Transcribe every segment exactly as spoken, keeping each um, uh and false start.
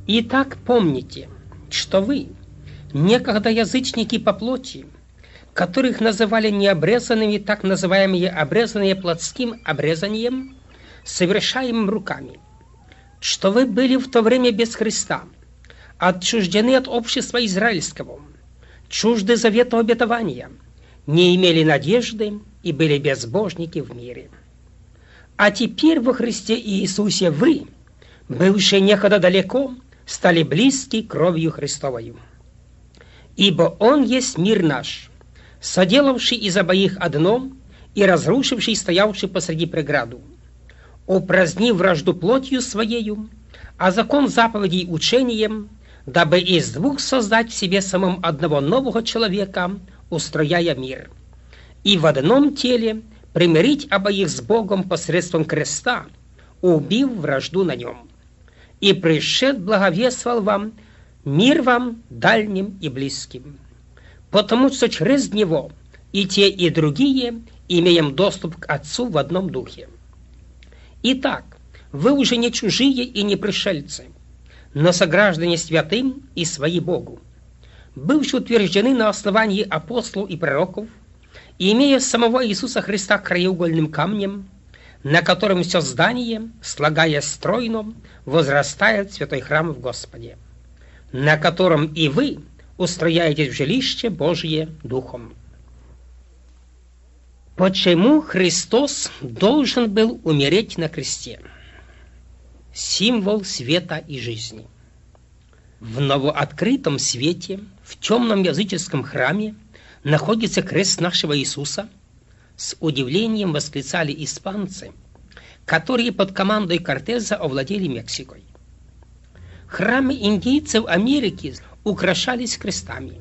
Итак, помните, что вы, некогда язычники по плоти, которых называли необрезанными, так называемые обрезанные плотским обрезанием, совершаемым руками, что вы были в то время без Христа, отчуждены от общества израильского, чужды завета обетования, не имели надежды и были безбожники в мире. А теперь во Христе Иисусе вы, бывшие некогда далеко, стали близки кровью Христовою. Ибо Он есть мир наш, соделавший из обоих одно и разрушивший стоявший посреди преграду, упразднив вражду плотью своею, а закон заповедей учением, дабы из двух создать в себе самом одного нового человека, устрояя мир, и в одном теле примирить обоих с Богом посредством креста, убив вражду на нем. И пришед благовествовал вам, мир вам дальним и близким, потому что через него и те, и другие имеем доступ к Отцу в одном духе. Итак, вы уже не чужие и не пришельцы, но сограждане святым и свои Богу, бывшие утверждены на основании апостолов и пророков, и имея самого Иисуса Христа краеугольным камнем, на котором все здание, слагаясь стройно, возрастает святой храм в Господе, на котором и вы устрояетесь в жилище Божие Духом. Почему Христос должен был умереть на кресте? Символ света и жизни. В новооткрытом свете, в темном языческом храме, находится крест нашего Иисуса, с удивлением восклицали испанцы, которые под командой Кортеза овладели Мексикой. Храмы индейцев Америки украшались крестами.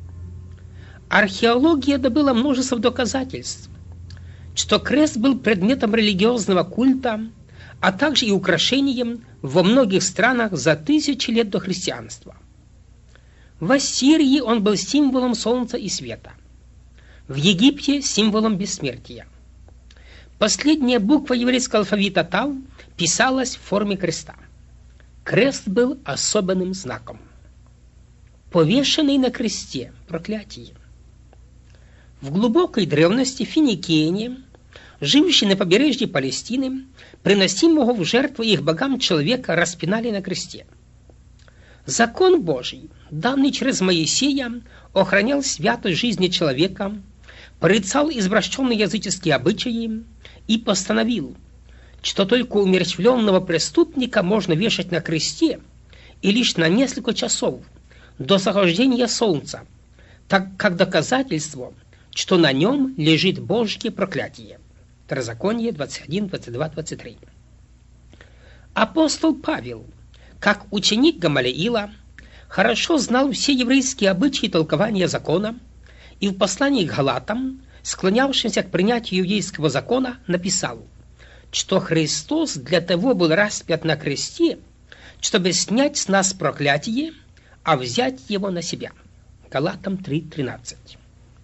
Археология добыла множество доказательств, что крест был предметом религиозного культа, а также и украшением во многих странах за тысячи лет до христианства. В Ассирии он был символом солнца и света. В Египте – символом бессмертия. Последняя буква еврейского алфавита Тав писалась в форме креста. Крест был особенным знаком. Повешенный на кресте – проклятие. В глубокой древности финикияне, живущие на побережье Палестины, приносимого в жертву их богам человека распинали на кресте. Закон Божий, данный через Моисея, охранял святость жизни человека, порицал извращенные языческие обычаи и постановил, что только умерщвленного преступника можно вешать на кресте и лишь на несколько часов до захождения солнца, так как доказательство, что на нем лежит Божье проклятие. Второзаконие двадцать один, двадцать два, двадцать три. Апостол Павел, как ученик Гамалиила, хорошо знал все еврейские обычаи и толкования закона, и в послании к Галатам, склонявшимся к принятию еврейского закона, написал, что Христос для того был распят на кресте, чтобы снять с нас проклятие, а взять его на себя. Галатам три тринадцать.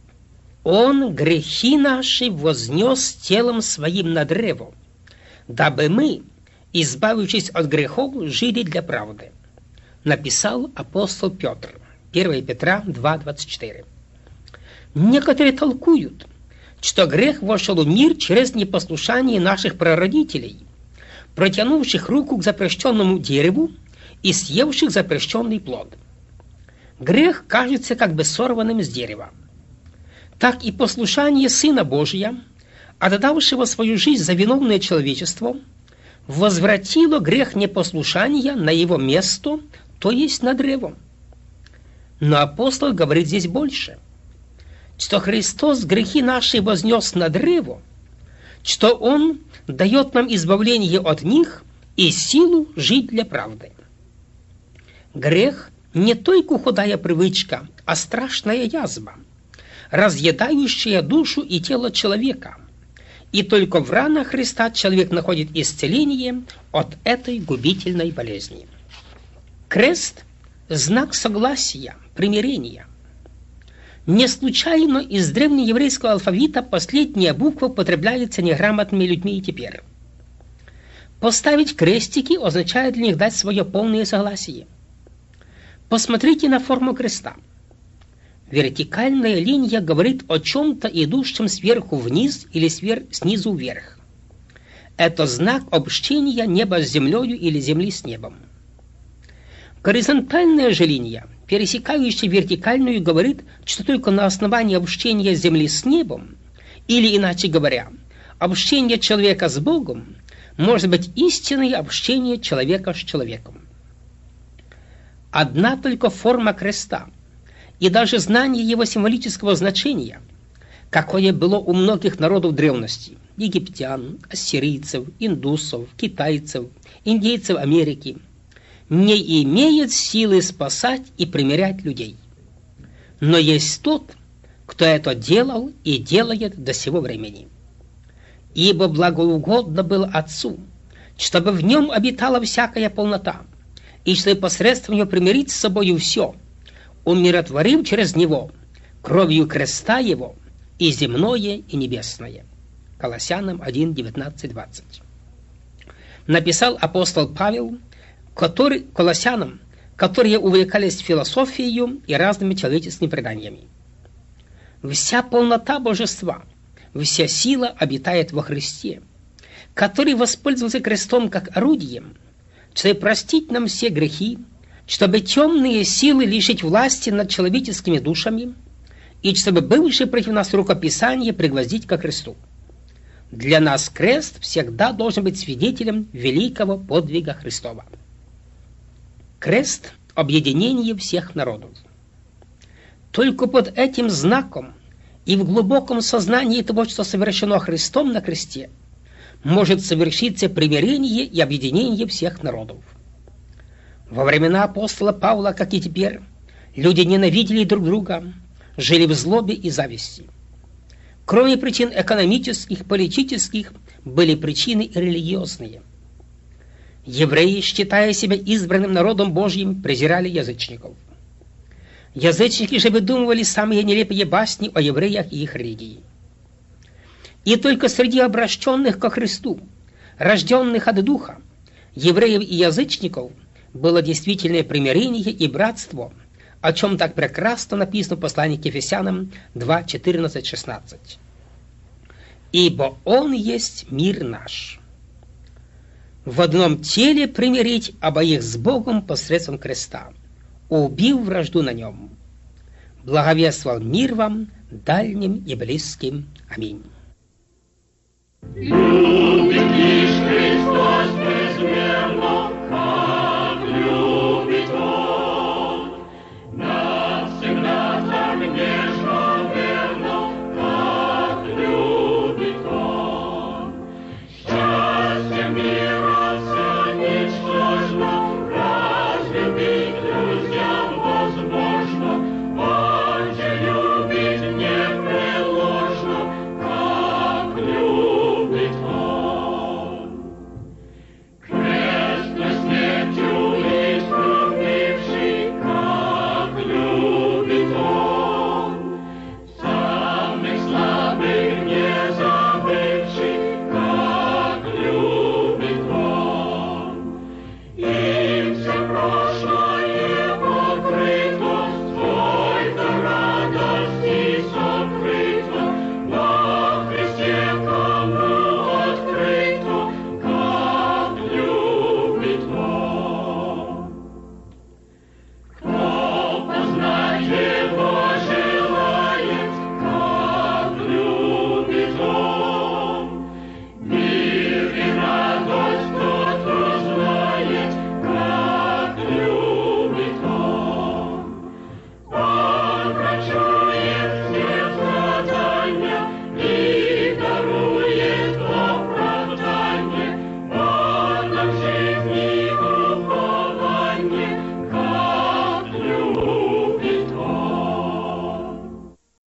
Он грехи наши вознес телом своим на древо, дабы мы, избавившись от грехов, жили для правды. Написал апостол Петр. первое Петра два двадцать четыре. Некоторые толкуют, что грех вошел в мир через непослушание наших прародителей, протянувших руку к запрещенному дереву и съевших запрещенный плод. Грех кажется как бы сорванным с дерева. Так и послушание Сына Божия, отдавшего свою жизнь за виновное человечество, возвратило грех непослушания на его место, то есть на древо. Но апостол говорит здесь больше, что Христос грехи наши вознес на древо, что Он дает нам избавление от них и силу жить для правды. Грех не только худая привычка, а страшная язва, разъедающая душу и тело человека. И только в ранах Христа человек находит исцеление от этой губительной болезни. Крест – знак согласия, примирения. Не случайно из древнееврейского алфавита последняя буква употребляется неграмотными людьми и теперь. Поставить крестики означает для них дать свое полное согласие. Посмотрите на форму креста. Вертикальная линия говорит о чем-то, идущем сверху вниз или свер... снизу вверх. Это знак общения неба с землей или земли с небом. Горизонтальная же линия, пересекающая вертикальную, говорит, что только на основании общения земли с небом, или, иначе говоря, общение человека с Богом, может быть истинное общение человека с человеком. Одна только форма креста и даже знание его символического значения, какое было у многих народов древности, египтян, ассирийцев, индусов, китайцев, индейцев Америки, не имеет силы спасать и примирять людей. Но есть тот, кто это делал и делает до сего времени. Ибо благоугодно было Отцу, чтобы в нем обитала всякая полнота, и чтобы посредством него примирить с собою все, умиротворив через него кровью креста его и земное, и небесное. Колоссянам один, девятнадцать, двадцать. Написал апостол Павел, который, колоссянам, которые увлекались философией и разными человеческими преданиями. Вся полнота божества, вся сила обитает во Христе, который воспользовался крестом как орудием, чтобы простить нам все грехи, чтобы темные силы лишить власти над человеческими душами и чтобы бывшие против нас рукописание пригвоздить ко кресту. Для нас крест всегда должен быть свидетелем великого подвига Христова. Крест – объединение всех народов. Только под этим знаком и в глубоком сознании того, что совершено Христом на кресте, может совершиться примирение и объединение всех народов. Во времена апостола Павла, как и теперь, люди ненавидели друг друга, жили в злобе и зависти. Кроме причин экономических, политических, были причины и религиозные. Евреи, считая себя избранным народом Божьим, презирали язычников. Язычники же выдумывали самые нелепые басни о евреях и их религии. И только среди обращенных ко Христу, рожденных от Духа, евреев и язычников, было действительное примирение и братство, о чем так прекрасно написано в послании к Ефесянам два, четырнадцать, шестнадцать. «Ибо Он есть мир наш. В одном теле примирить обоих с Богом посредством креста, убив вражду на нем. Благовествовал мир вам, дальним и близким. Аминь». Любит лишь